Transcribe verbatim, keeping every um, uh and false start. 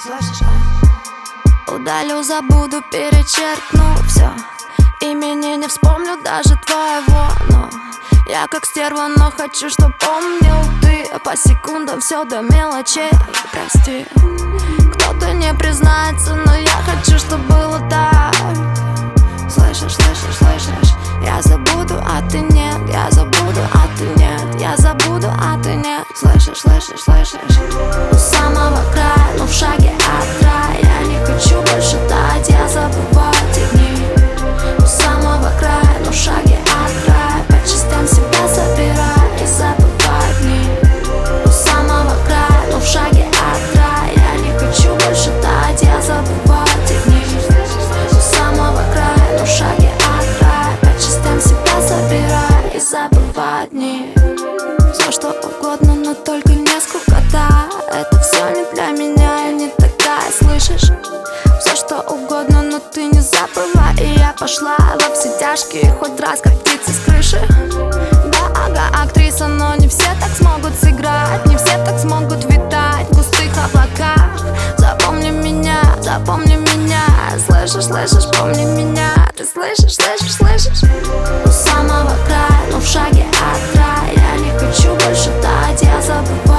Слышишь, а? Удалю, забуду, перечеркну все. Имени не вспомню даже твоего, но я как стерва, но хочу, чтоб помнил ты. По секундам все до мелочей, прости. Кто-то не признается, но я хочу, чтоб было так. Слышишь, слышишь, слышишь? Я забуду, а ты нет. Я забуду, а ты нет. Я забуду, а ты нет. Слышишь, слышишь, слышишь? У самого края, но в шаге от рая. Я не хочу больше тать, я забываю те дни. У самого края, но в шаге от рая. По частям себя собираю и забываю дни. У самого края, но в шаге от рая. Я не хочу больше тать, я забываю те дни. У самого края, но в шаге от рая. По частям себя собираю и забываю дни. Все что угодно, но только не скукота. Это все не для меня, я не такая, слышишь? Все что угодно, но ты не забывай. И я пошла во все тяжкие, хоть раз как птица с крыши. Да, ага, актриса, но не все так смогут сыграть. Не все так смогут витать в густых облаках. Запомни меня, запомни меня. Слышишь, слышишь, помни меня. Ты слышишь, слышишь, слышишь? У самого края, но в шаге от рая. Я не хочу больше тать, я забываю